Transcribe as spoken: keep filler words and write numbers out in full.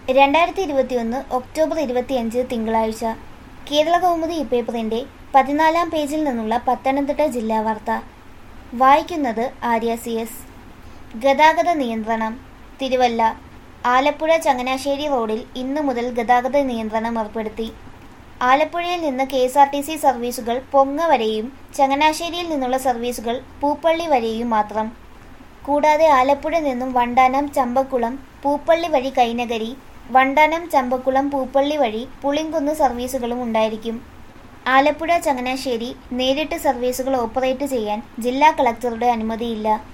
രണ്ടായിരത്തി ഇരുപത്തിയൊന്ന് ഒക്ടോബർ ഇരുപത്തിയഞ്ച് തിങ്കളാഴ്ച. കേരളകൗമുദി ഇപ്പേപ്പറിന്റെ പതിനാലാം പേജിൽ നിന്നുള്ള പത്തനംതിട്ട ജില്ലാ വാർത്ത. വായിക്കുന്നത് ആര്യ സി എസ്. ഗതാഗത നിയന്ത്രണം. തിരുവല്ല. ആലപ്പുഴ ചങ്ങനാശ്ശേരി റോഡിൽ ഇന്നു മുതൽ ഗതാഗത നിയന്ത്രണം ഏർപ്പെടുത്തി. ആലപ്പുഴയിൽ നിന്ന് K S R T C സർവീസുകൾ പൊങ്ങ വരെയും ചങ്ങനാശ്ശേരിയിൽ നിന്നുള്ള സർവീസുകൾ പൂപ്പള്ളി വരെയും മാത്രം. കൂടാതെ ആലപ്പുഴ നിന്നും വണ്ടാനം ചമ്പക്കുളം പൂപ്പള്ളി വഴി കൈനകരി, വണ്ടാനം ചമ്പക്കുളം പൂപ്പള്ളി വഴി പുളിങ്കുന്ന് സർവീസുകളും ഉണ്ടായിരിക്കും. ആലപ്പുഴ ചങ്ങനാശ്ശേരി നേരിട്ട് സർവീസുകൾ ഓപ്പറേറ്റ് ചെയ്യാൻ ജില്ലാ കളക്ടറുടെ അനുമതിയില്ല.